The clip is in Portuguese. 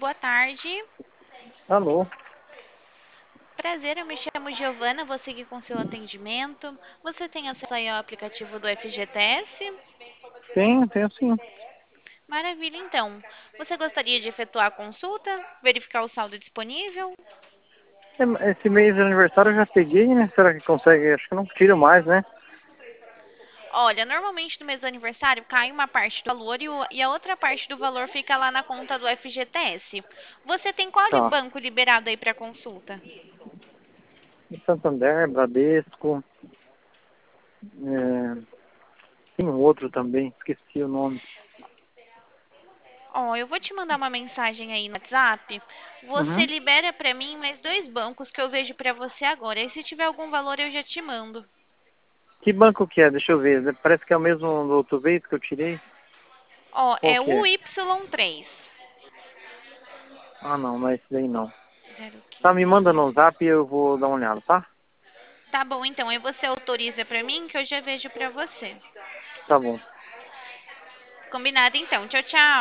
boa tarde. Alô? Prazer, eu me chamo Giovana, vou seguir com seu atendimento. Você tem acesso aí ao aplicativo do FGTS? Tenho sim. Maravilha, então. Você gostaria de efetuar a consulta? Verificar o saldo disponível? Esse mês de aniversário eu já peguei, né? Será que consegue? Acho que não tiro mais, né? Olha, normalmente no mês do aniversário cai uma parte do valor e a outra parte do valor fica lá na conta do FGTS. Você tem qual Tá. banco liberado aí para consulta? Santander, Bradesco, tem um outro também, esqueci o nome. Ó, eu vou te mandar uma mensagem aí no WhatsApp. Você Uhum. libera para mim mais dois bancos que eu vejo para você agora. E se tiver algum valor eu já te mando. Que banco que é? Deixa eu ver. Parece que é o mesmo do outro vez que eu tirei. Ó, Qual é que o é? Y3. Ah, não é esse daí não. Tá, me manda 015. no zap e eu vou dar uma olhada, tá? Tá bom, então. Aí você autoriza para mim que eu já vejo para você. Tá bom. Combinado então. Tchau, tchau.